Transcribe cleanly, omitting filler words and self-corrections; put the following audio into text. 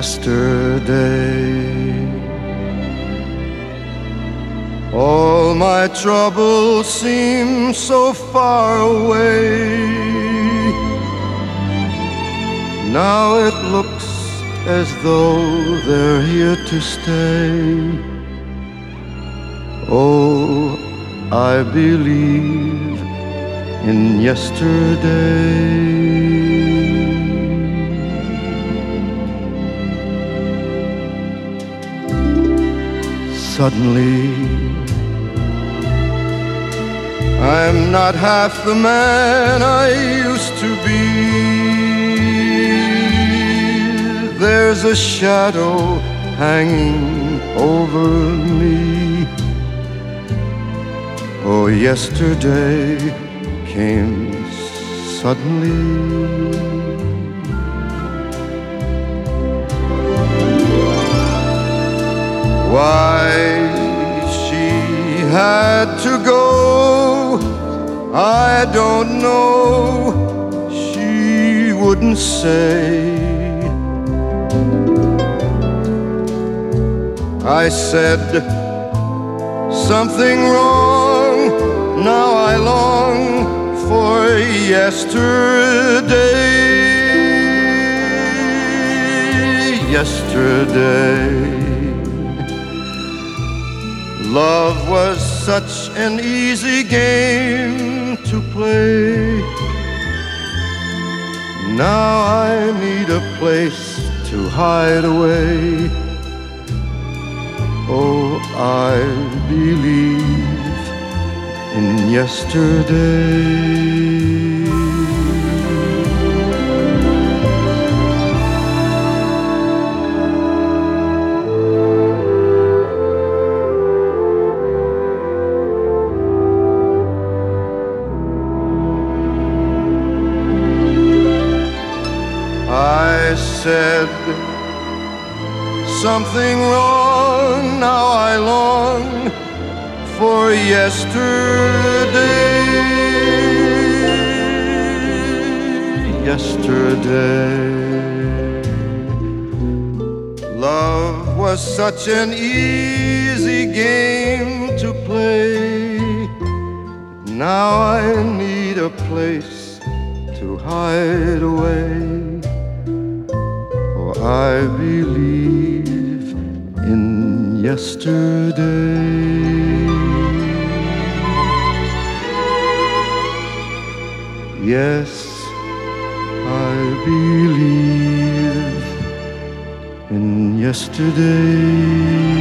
yesterday. All my troubles seem so far away. Now it looks as though they're here to stay. Oh, I believe in yesterday. Suddenly, I'm not half the man I used to be. There's a shadow hanging over me. Oh, yesterday came suddenly. Why she had to go, I don't know. She wouldn't say. I said, something wrong. Now I long for yesterday. Yesterday, love was such an easy game to play. Now I need a place to hide away. Oh, I believe in yesterday. I said, something wrong, now I long for yesterday. Yesterday, love was such an easy game to play. Now I need a place to hide away. I believe in yesterday. Yes, I believe in yesterday.